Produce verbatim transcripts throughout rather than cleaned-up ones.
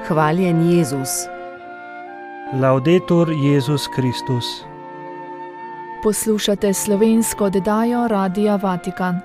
Hvaljen Jezus. Laudetur Jezus Kristus. Poslušate slovensko oddajo Radia Vatikan.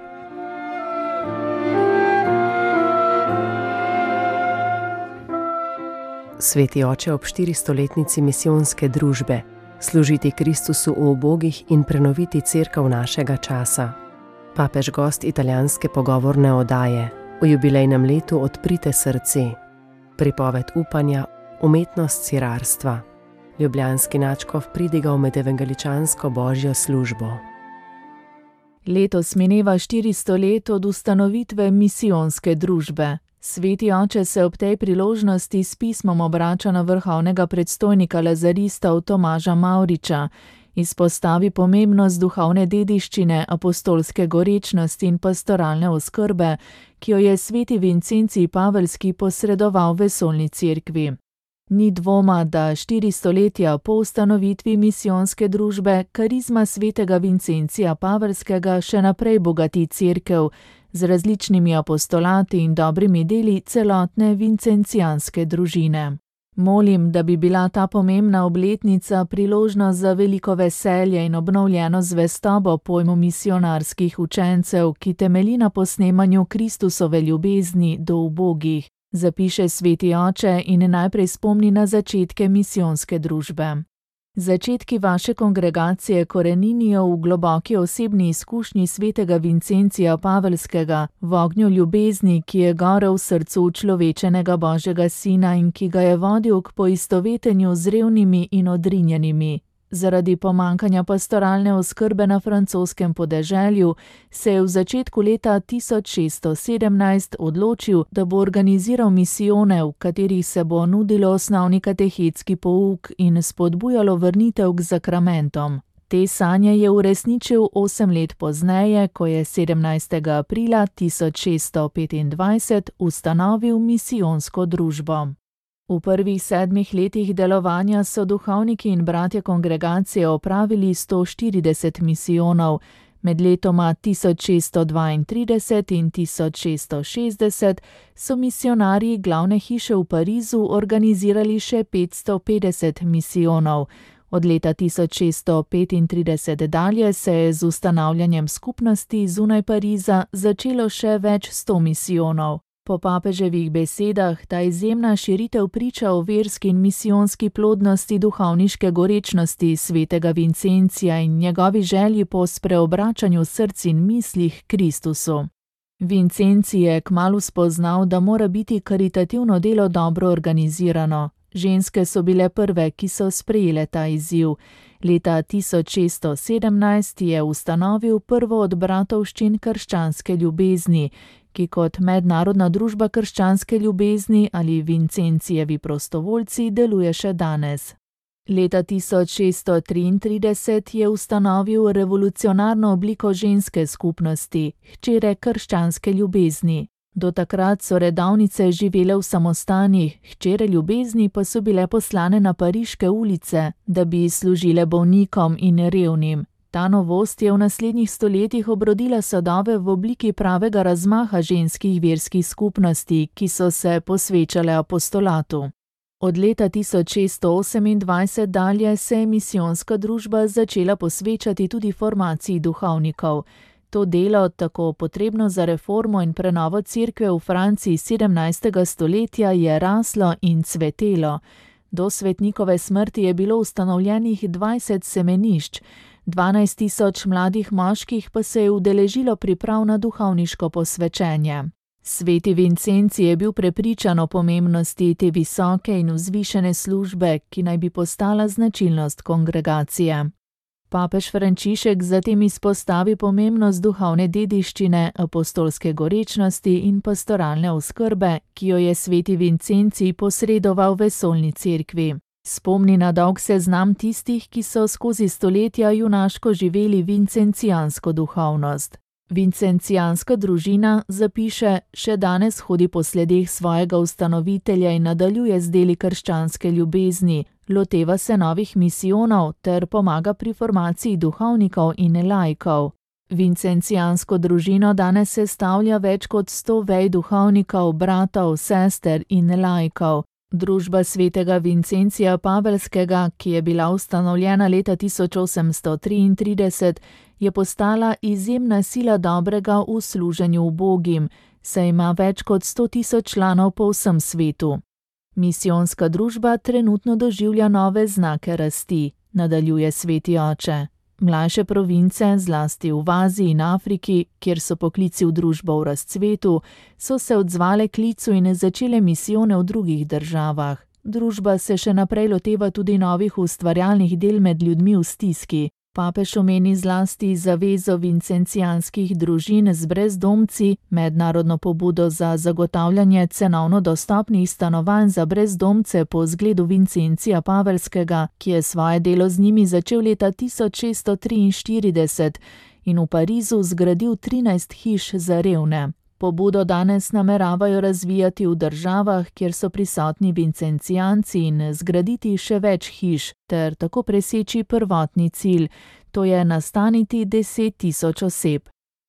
Sveti oče, ob štiristoletnici misijonske družbe, služiti Kristusu v ubogih in prenoviti cerkev našega časa. Papež gost italijanske pogovorne oddaje, v jubilejnem letu Odprite srce, pripoved upanja, umetnost sirarstva. Ljubljanski nadškof pridigal med evangeličansko božjo službo. Letos mineva štiristo let od ustanovitve misijonske družbe. Sveti oče se ob tej priložnosti s pismom obrača na vrhovnega predstojnika lazaristov Tomaža Mavriča, izpostavi pomembnost duhovne dediščine, apostolske gorečnosti in pastoralne oskrbe, ki jo je sveti Vincencij Paveljski posredoval vesoljni cerkvi. Ni dvoma, da štiri stoletja po ustanovitvi misijonske družbe karizma svetega Vincencija Paveljskega še naprej bogati cerkev z različnimi apostolati in dobrimi deli celotne vincencijanske družine. Molim, da bi bila ta pomembna obletnica priložnost za veliko veselje in obnovljeno zvestobo pojmu misijonarskih učencev, ki temelji na posnemanju Kristusove ljubezni do ubogih, zapiše sveti oče in najprej spomni na začetke misijonske družbe. Začetki vaše kongregacije koreninijo v globoki osebni izkušnji svetega Vincencija Paveljskega, v ognju ljubezni, ki je gorel v srcu človečenega Božjega Sina in ki ga je vodil k poistovetenju z revnimi in odrinjenimi. Zaradi pomankanja pastoralne oskrbe na francoskem podeželju se je v začetku leta tisoč šeststo sedemnajst odločil, da bo organiziral misijone, v katerih se bo nudilo osnovni katehetski pouk in spodbujalo vrnitev k zakramentom. Te sanje je uresničil osem let pozneje, ko je sedemnajstega aprila tisoč šeststo petindvajset ustanovil misijonsko družbo. V prvih sedmih letih delovanja so duhovniki in bratje kongregacije opravili sto štirideset misijonov, med letoma tisoč šeststo dvaintrideset in tisoč šeststo šestdeset so misijonarji glavne hiše v Parizu organizirali še petsto petdeset misijonov. Od leta tisoč šeststo petintrideset dalje se je z ustanavljanjem skupnosti zunaj Pariza začelo še več sto misijonov. Po papeževih besedah ta izjemna širitev priča o verski in misijonski plodnosti duhovniške gorečnosti svetega Vincencija in njegovi želji po spreobračanju src in mislih Kristusu. Vincencij je kmalu spoznal, da mora biti karitativno delo dobro organizirano. Ženske so bile prve, ki so sprejele ta izziv. Leta tisoč šeststo sedemnajst je ustanovil prvo od bratovščin krščanske ljubezni, ki kot mednarodna družba krščanske ljubezni ali Vincencijevi prostovoljci deluje še danes. Leta tisoč šeststo triintrideset je ustanovil revolucionarno obliko ženske skupnosti, hčere krščanske ljubezni. Do takrat so redovnice živele v samostanih, hčere ljubezni pa so bile poslane na pariške ulice, da bi služile bolnikom in revnim. Ta novost je v naslednjih stoletjih obrodila sadove v obliki pravega razmaha ženskih verskih skupnosti, ki so se posvečale apostolatu. Od leta tisoč šeststo osemindvajset dalje se je misijonska družba začela posvečati tudi formaciji duhovnikov. To delo, tako potrebno za reformo in prenovo cerkve v Franciji sedemnajstega stoletja, je raslo in cvetelo. Do svetnikove smrti je bilo ustanovljenih dvajset semenišč, dvanajst tisoč mladih moških pa se je udeležilo priprav na duhovniško posvečenje. Sveti Vincencij je bil prepričan o pomembnosti te visoke in vzvišene službe, ki naj bi postala značilnost kongregacije. Papež Frančišek zatem izpostavi pomembnost duhovne dediščine, apostolske gorečnosti in pastoralne oskrbe, ki jo je sveti Vincencij posredoval vesoljni cerkvi. Spomni na dolg seznam tistih, ki so skozi stoletja junaško živeli vincencijansko duhovnost. Vincencijanska družina, zapiše, še danes hodi po sledeh svojega ustanovitelja in nadaljuje z deli krščanske ljubezni, loteva se novih misijonov ter pomaga pri formaciji duhovnikov in laikov. Vincencijansko družino danes sestavlja več kot sto vej duhovnikov, bratov, sester in laikov. Družba svetega Vincencija Pavelskega, ki je bila ustanovljena leta tisoč osemsto triintrideset, je postala izjemna sila dobrega v služenju ubogim, saj ima več kot sto tisoč članov po vsem svetu. Misijonska družba trenutno doživlja nove znake rasti, nadaljuje sveti oče. Mlajše province, zlasti v Aziji in Afriki, kjer so poklici v družbo v razcvetu, so se odzvale klicu in začele misijone v drugih državah. Družba se še naprej loteva tudi novih ustvarjalnih del med ljudmi v stiski. Papež omeni zlasti zavezo vincencijanskih družin z brezdomci, mednarodno pobudo za zagotavljanje cenovno dostopnih stanovanj za brezdomce po zgledu Vincencija Pavelskega, ki je svoje delo z njimi začel leta tisoč šeststo triinštirideset in v Parizu zgradil trinajst hiš za revne. Pobudo danes nameravajo razvijati v državah, kjer so prisotni vincencijanci in zgraditi še več hiš, ter tako preseči prvotni cilj, to je nastaniti deset tisoč oseb.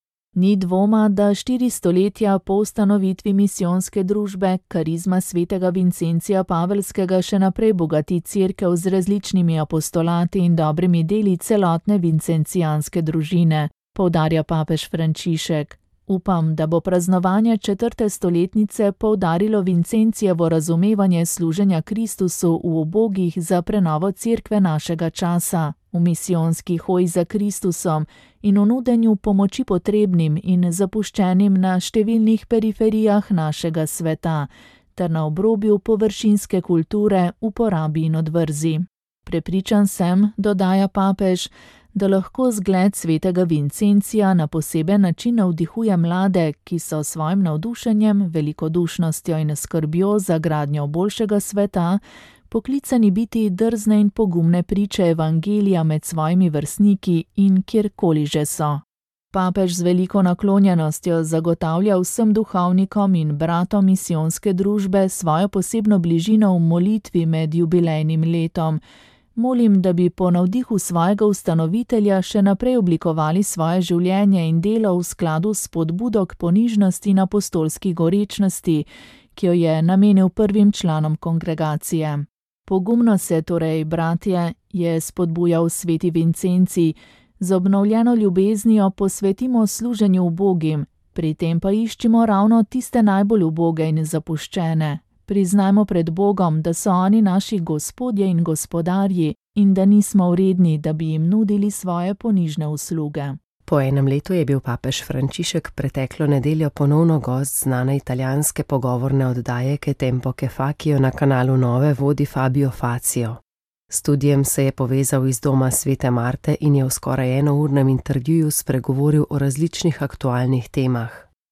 Ni dvoma, da štiri stoletja po ustanovitvi misijonske družbe karizma svetega Vincencija Pavelskega še naprej bogati cerkev z različnimi apostolati in dobrimi deli celotne vincencijanske družine, poudarja papež Frančišek. Upam, da bo praznovanje četrte stoletnice poudarilo Vincencijevo razumevanje služenja Kristusu v ubogih za prenovo cerkve našega časa, v misijonski hoji za Kristusom in v nudenju pomoči potrebnim in zapuščenim na številnih periferijah našega sveta, ter na obrobju površinske kulture, uporabi in odvrzi. Prepričan sem, dodaja papež, da lahko zgled svetega Vincencija na poseben način navdihuje mlade, ki so svojim navdušenjem, velikodušnostjo in skrbjo za gradnjo boljšega sveta poklicani biti drzne in pogumne priče evangelija med svojimi vrstniki in kjerkoli že so. Papež z veliko naklonjenostjo zagotavlja vsem duhovnikom in bratom misijonske družbe svojo posebno bližino v molitvi med jubilejnim letom. Molim, da bi po navdihu svojega ustanovitelja še naprej oblikovali svoje življenje in delo v skladu s spodbudo k ponižnosti in apostolski gorečnosti, ki jo je namenil prvim članom kongregacije. Pogumno se torej, bratje, je spodbujal sveti Vincencij, z obnovljeno ljubeznijo posvetimo služenju ubogim, pri tem pa iščimo ravno tiste najbolj uboge in zapuščene. Priznajmo pred Bogom, da so oni naši gospodje in gospodarji in da nismo vredni, da bi jim nudili svoje ponižne usluge. Po enem letu je bil papež Frančišek preteklo nedeljo ponovno gost znane italijanske pogovorne oddaje Che Tempo Che Fa, ki jo na kanalu Nove vodi Fabio Fazio. S studijem se je povezal iz doma Svete Marte in je v skoraj enournem intervjuju spregovoril o različnih aktualnih temah.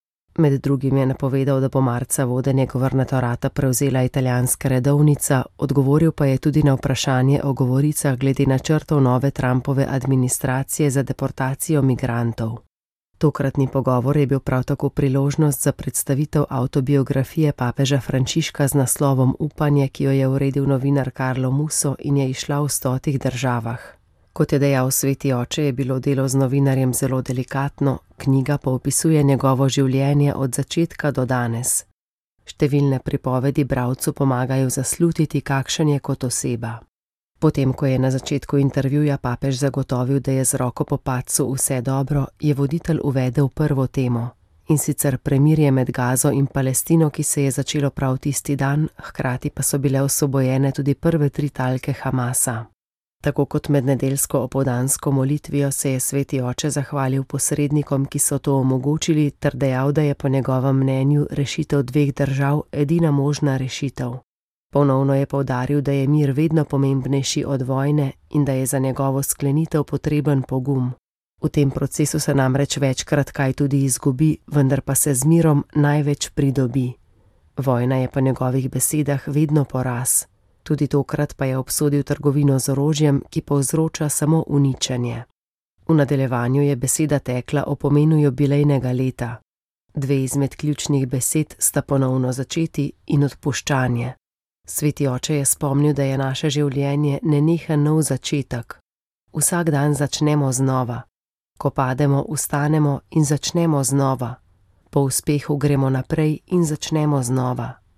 Med drugim je napovedal, da bo marca vodenje governatorata prevzela italijanska redovnica, odgovoril pa je tudi na vprašanje o govoricah glede načrtov nove Trumpove administracije za deportacijo migrantov. Tokratni pogovor je bil prav tako priložnost za predstavitev avtobiografije papeža Frančiška z naslovom Upanje, ki jo je uredil novinar Carlo Musso in je izšla v stotih državah. Kot je dejal sveti oče, je bilo delo z novinarjem zelo delikatno, knjiga pa opisuje njegovo življenje od začetka do danes. Številne pripovedi bralcu pomagajo zaslutiti, kakšen je kot oseba. Potem, ko je na začetku intervjuja papež zagotovil, da je z roko po padcu vse dobro, je voditelj uvedel prvo temo, in sicer premirje med Gazo in Palestino, ki se je začelo prav tisti dan, hkrati pa so bile osvobojene tudi prve tri talke Hamasa. Tako kot med nedeljsko opoldansko molitvijo se je sveti oče zahvalil posrednikom, ki so to omogočili, ter dejal, da je po njegovem mnenju rešitev dveh držav edina možna rešitev. Ponovno je poudaril, da je mir vedno pomembnejši od vojne in da je za njegovo sklenitev potreben pogum. V tem procesu se namreč večkrat kaj tudi izgubi, vendar pa se z mirom največ pridobi. Vojna je po njegovih besedah vedno poraz. Tudi tokrat pa je obsodil trgovino z orožjem, ki povzroča samo uničenje. V nadaljevanju je beseda tekla o pomenu jubilejnega leta. Dve izmed ključnih besed sta ponovno začeti in odpuščanje. Sveti oče je spomnil, da je naše življenje nenehen nov začetek. Vsak dan začnemo znova. Ko pademo, vstanemo in začnemo znova. Po uspehu gremo naprej in začnemo znova.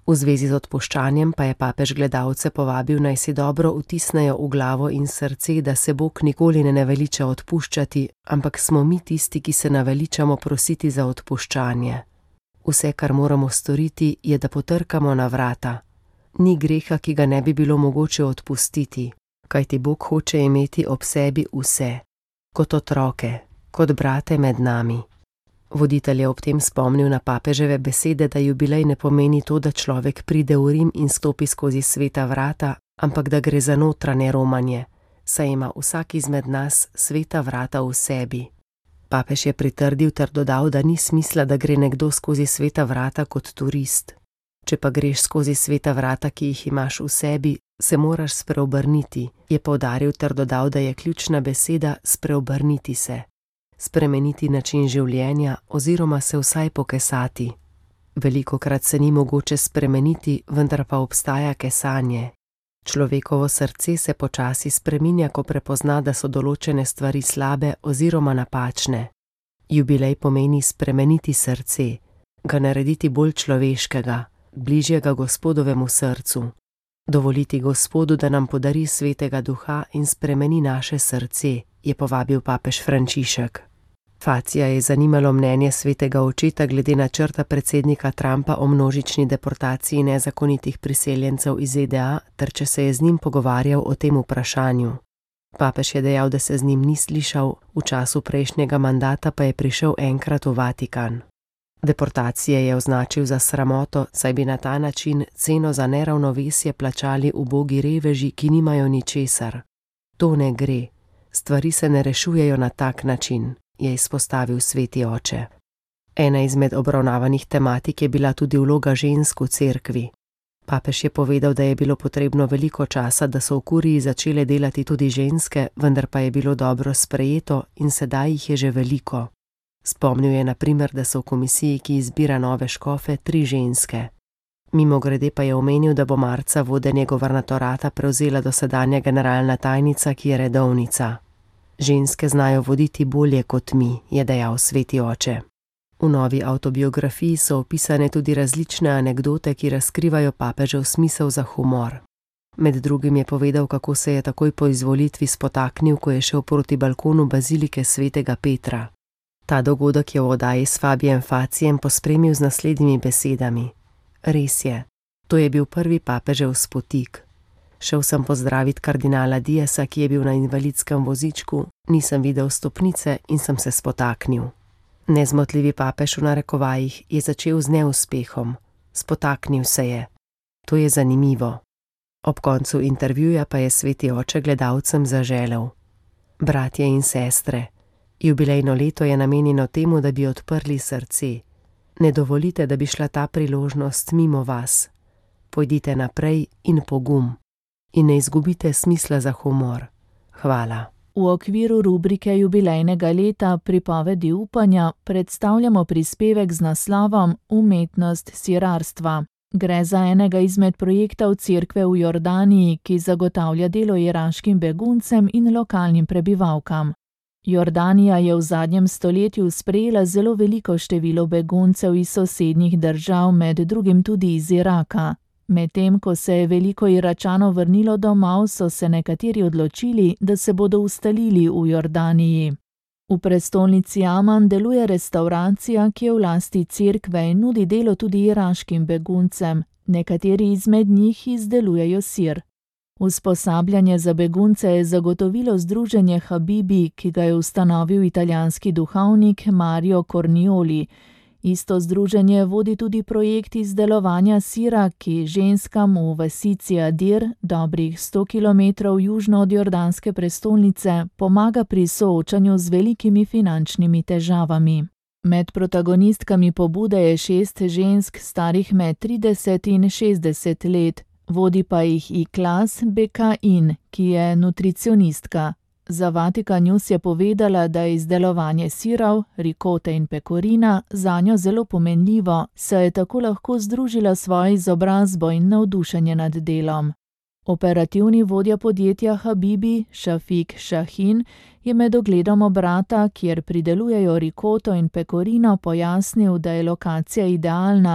V zvezi z odpuščanjem pa je papež gledalce povabil, naj si dobro vtisnejo v glavo in srce, da se Bog nikoli ne naveliča odpuščati, ampak smo mi tisti, ki se naveličamo prositi za odpuščanje. Vse, kar moramo storiti, je, da potrkamo na vrata. Ni greha, ki ga ne bi bilo mogoče odpustiti, kajti Bog hoče imeti ob sebi vse, kot otroke, kot brate med nami. Voditelj je ob tem spomnil na papeževe besede, da jubilej ne pomeni to, da človek pride v Rim in stopi skozi sveta vrata, ampak da gre za notranje romanje, saj ima vsak izmed nas sveta vrata v sebi. Papež je pritrdil ter dodal, da ni smisla, da gre nekdo skozi sveta vrata kot turist. Če pa greš skozi sveta vrata, ki jih imaš v sebi, se moraš spreobrniti, je poudaril ter dodal, da je ključna beseda spreobrniti se. Spremeniti način življenja oziroma se vsaj pokesati. Velikokrat se ni mogoče spremeniti, vendar pa obstaja kesanje. Človekovo srce se počasi spreminja, ko prepozna, da so določene stvari slabe oziroma napačne. Jubilej pomeni spremeniti srce, ga narediti bolj človeškega, bližjega Gospodovemu srcu. Dovoliti Gospodu, da nam podari svetega duha in spremeni naše srce, je povabil papež Frančišek. Facija je zanimalo mnenje svetega očeta glede načrta predsednika Trumpa o množični deportaciji nezakonitih priseljencev iz Z D A ter če se je z njim pogovarjal o tem vprašanju. Papež je dejal, da se z njim ni slišal, v času prejšnjega mandata pa je prišel enkrat v Vatikan. Deportacije je označil za sramoto, saj bi na ta način ceno za neravnovesje plačali ubogi reveži, ki nimajo ničesar. To ne gre. Stvari se ne rešujejo na tak način, je izpostavil sveti oče. Ena izmed obravnavanih tematik je bila tudi vloga žensk v cerkvi. Papež je povedal, da je bilo potrebno veliko časa, da so v kuriji začele delati tudi ženske, vendar pa je bilo dobro sprejeto in sedaj jih je že veliko. Spomnil je na primer, da so v komisiji, ki izbira nove škofe, tri ženske. Mimogrede pa je omenil, da bo marca vodenje guvernatorata prevzela dosedanja generalna tajnica, ki je redovnica. Ženske znajo voditi bolje kot mi, je dejal sveti oče. V novi avtobiografiji so opisane tudi različne anekdote, ki razkrivajo papežev smisel za humor. Med drugim je povedal, kako se je takoj po izvolitvi spotaknil, ko je šel proti balkonu bazilike svetega Petra. Ta dogodek je v oddaji s Fabijem Facijem pospremil z naslednjimi besedami. Res je, to je bil prvi papežev spotik. Šel sem pozdraviti kardinala Diasa, ki je bil na invalidskem vozičku, nisem videl stopnice in sem se spotaknil. Nezmotljivi papež v narekovajih je začel z neuspehom. Spotaknil se je. To je zanimivo. Ob koncu intervjuja pa je sveti oče gledalcem zaželel. Bratje in sestre, jubilejno leto je namenjeno temu, da bi odprli srce. Ne dovolite, da bi šla ta priložnost mimo vas. Pojdite naprej in pogum. In ne izgubite smisla za humor. Hvala. V okviru rubrike jubilejnega leta Pripovedi upanja predstavljamo prispevek z naslovom Umetnost sirarstva. Gre za enega izmed projektov cerkve v Jordaniji, ki zagotavlja delo iraškim beguncem in lokalnim prebivalkam. Jordanija je v zadnjem stoletju sprejela zelo veliko število beguncev iz sosednjih držav, med drugim tudi iz Iraka. Medtem ko se je veliko Iračanov vrnilo domov, so se nekateri odločili, da se bodo ustalili v Jordaniji. V prestolnici Aman deluje restavracija, ki je v lasti cerkve in nudi delo tudi iraškim beguncem. Nekateri izmed njih izdelujejo sir. Usposabljanje za begunce je zagotovilo združenje Habibi, ki ga je ustanovil italijanski duhovnik Mario Cornioli. Isto združenje vodi tudi projekt izdelovanja sira, ki ženskam v vasici Adir, dobrih sto kilometrov južno od jordanske prestolnice, pomaga pri soočanju z velikimi finančnimi težavami. Med protagonistkami pobude je šest žensk starih med trideset in šestdeset let, vodi pa jih Iklas Bekain, ki je nutricionistka. Za Vatikan News je povedala, da je izdelovanje sirov, rikote in pekorina zanjo zelo pomenljivo, saj je tako lahko združila svojo izobrazbo in navdušenje nad delom. Operativni vodja podjetja Habibi, Šafik Šahin, je med ogledom obrata, kjer pridelujejo rikoto in pekorino, pojasnil, da je lokacija idealna,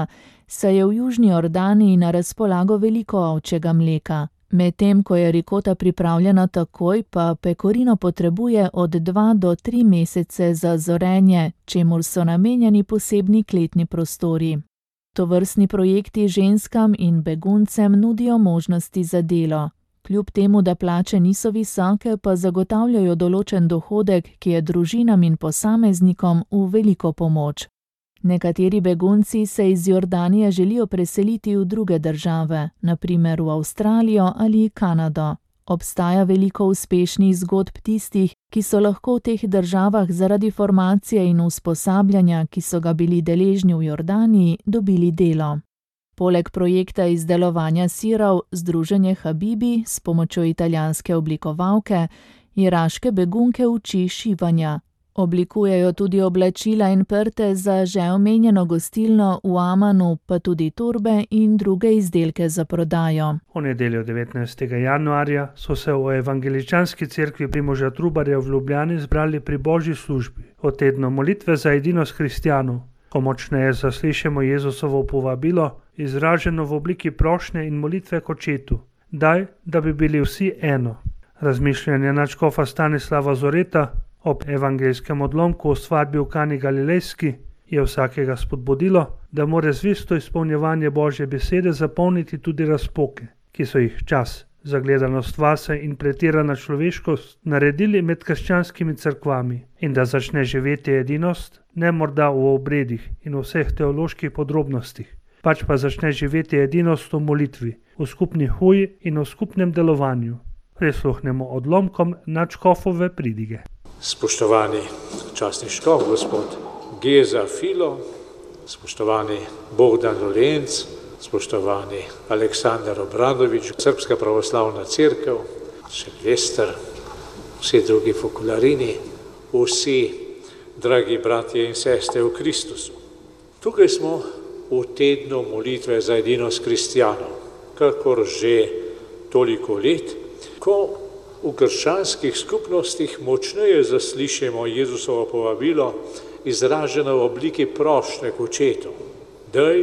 saj je v južni Jordaniji na razpolago veliko ovčjega mleka. Medtem ko je rikota pripravljena takoj, pa pecorino potrebuje od dva do tri mesece za zorenje, čemur so namenjeni posebni kletni prostori. Tovrstni projekti ženskam in beguncem nudijo možnosti za delo. Kljub temu, da plače niso visoke, pa zagotavljajo določen dohodek, ki je družinam in posameznikom v veliko pomoč. Nekateri begunci se iz Jordanije želijo preseliti v druge države, na primer v Avstralijo ali Kanado. Obstaja veliko uspešnih zgodb tistih, ki so lahko v teh državah zaradi formacije in usposabljanja, ki so ga bili deležni v Jordaniji, dobili delo. Poleg projekta izdelovanja sirov, združenje Habibi s pomočjo italijanske oblikovalke iraške begunke uči šivanja. Oblikujejo tudi oblačila in prte za že omenjeno gostilno v Amanu, pa tudi torbe in druge izdelke za prodajo. V nedeljo devetnajstega januarja so se v evangeličanski cerkvi Primoža Trubarja v Ljubljani zbrali pri božji službi o tednu molitve za edinost kristjanov, ko močneje zaslišimo Jezusovo povabilo, izraženo v obliki prošnje in molitve k Očetu. Daj, da bi bili vsi eno. Razmišljanje nadškofa Stanislava Zoreta ob evangelskem odlomku o svadbi v Kani Galilejski je vsakega spodbudilo, da mora zvisto izpolnjevanje Božje besede zapolniti tudi razpoke, ki so jih čas, zagledanost vase in pretirana človeškost naredili med krščanskimi cerkvami, in da začne živeti edinost ne morda v obredih in v vseh teoloških podrobnostih, pač pa začne živeti edinost v molitvi, v skupni huji in v skupnem delovanju. Prisluhnemo odlomkom nadškofove pridige. Spoštovani častni škof, gospod Geza Filo, spoštovani Bogdan Dolenc, spoštovani Aleksandar Obradovič, Srpska pravoslavna cerkev, Silvester, vsi drugi fokularini, vsi dragi bratje in sestre v Kristusu. Tukaj smo v tednu molitve za edinost kristjanov, kakor že toliko let, ko v krščanskih skupnostih močneje zaslišimo Jezusovo povabilo, izraženo v obliki prošnje k Očetu. Daj,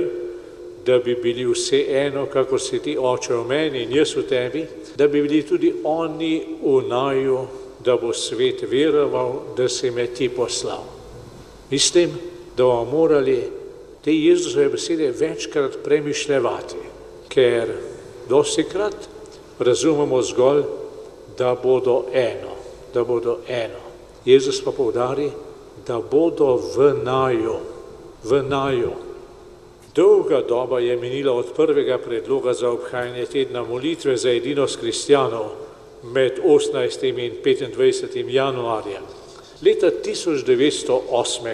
da bi bili vsi eno, kakor si ti, Oče, v meni in jaz v tebi, da bi bili tudi oni v naju, da bo svet veroval, da si me ti poslal. Mislim, da bomo morali te Jezusove besede večkrat premišljevati, ker dostikrat razumemo zgolj, da bodo eno, da bodo eno. Jezus pa poudari, da bodo v naju, v naju. Dolga doba je minila od prvega predloga za obhajanje tedna molitve za edinost kristjanov med osemnajstim in petindvajsetim januarjem. Leta tisoč devetsto osem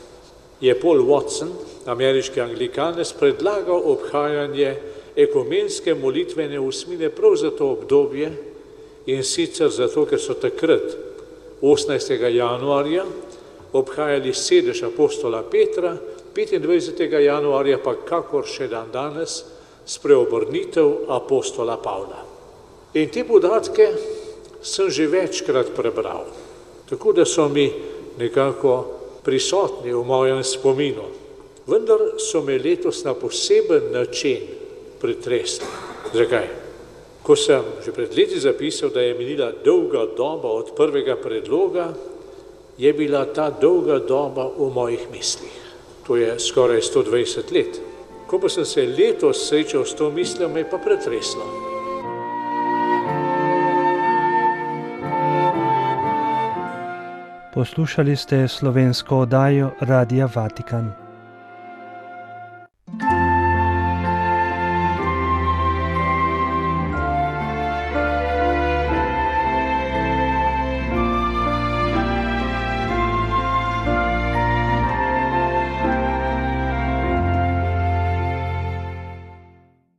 je Paul Watson, ameriški anglikanec, predlagal obhajanje ekumenske molitvene osmine prav za to obdobje, in sicer zato, ker so takrat, osemnajstega januarja, obhajali sedež apostola Petra, petindvajsetega januarja pa kakor še dan danes spreobrnitev apostola Pavla. In te podatke sem že večkrat prebral, tako da so mi nekako prisotni v mojem spominu. Vendar so me letos na poseben način pretresli. Zakaj? Ko sem že pred leti zapisal, da je minila dolga doba od prvega predloga, je bila ta dolga doba v mojih mislih. To je skoraj sto dvajset let. Ko pa sem se letos srečal s to mislijo, me je pa pretreslo. Poslušali ste slovensko oddajo Radia Vatikan.